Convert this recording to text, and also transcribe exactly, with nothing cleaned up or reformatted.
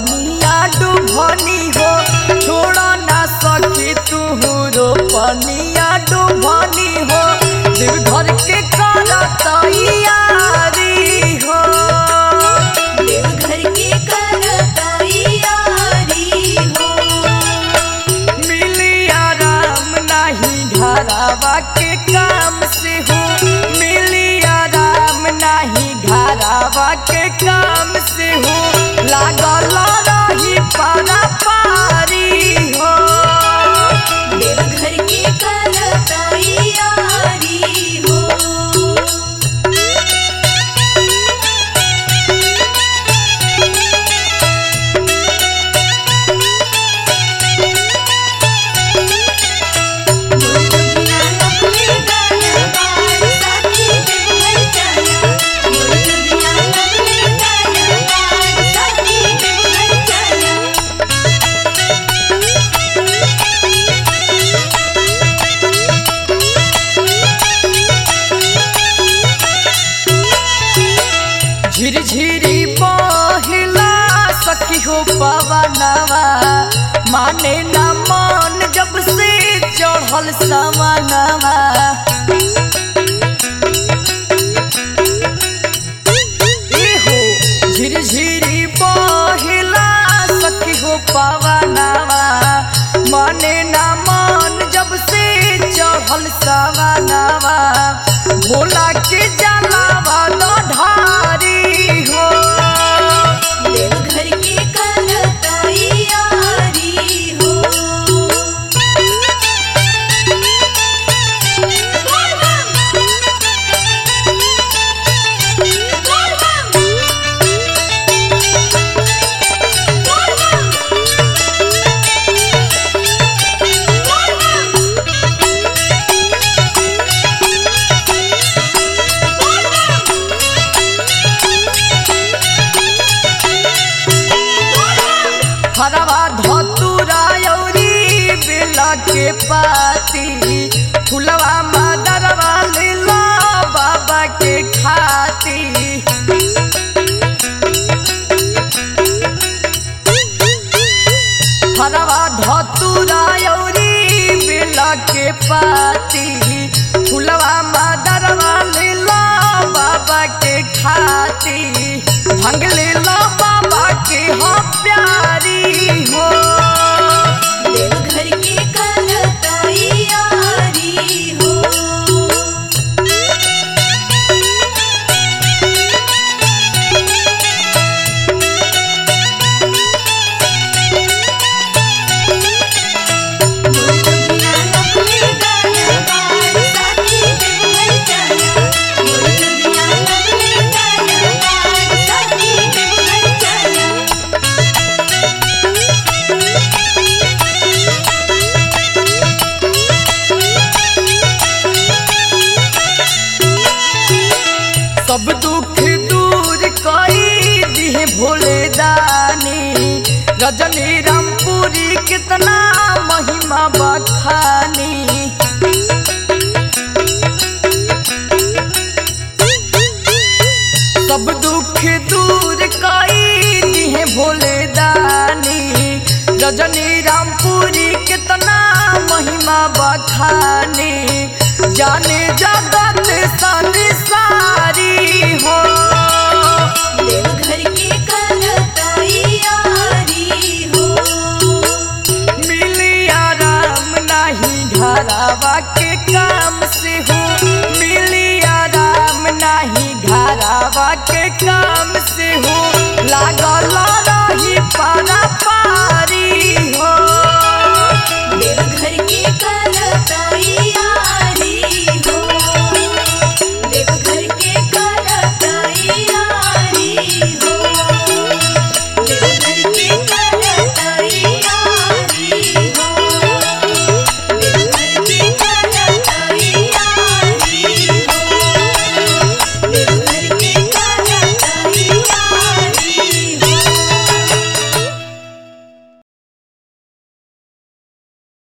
पनिया डुभनी हो छोड़ा ना सकी तू रो पनिया डुभनी हो देवघर के कर तैयारी हो देवघर के कर तैयारी हो मिली आराम नहीं घरवा के काम से हो मिली आराम नहीं घरवा के काम से हो लागल रही पारा पारी हो देवघर के कर तैयारी हो झिरझिरी बहिला सखी हो पवनवा माने न मन जब से चढ़ल सवनवा झिरझिरी बहिला सखी हो पवनवा माने न मन जब से चढ़ल सवनवा भोला के जलावा ढारी हो देवघर के कर तैयारी हो हरवा धतुरा औरी बेला के पाती फुलवा मदरवा लीला बाबा के खाती हरवा धतुरा औरी बेला के पाती फुलवा मदरवा लीला बाबा के खाती भंग लीला बाबा के हो प्यारी हो देवघर के कर तैयारी हो सब दुख दूर कई दिहे भोले दानी रजनी रामपुरी कितना महिमा बखानी सब दुख दूर कई दिहे भोले दानी रजनी रामपुरी कितना महिमा बखानी जाने जगत संसारी हो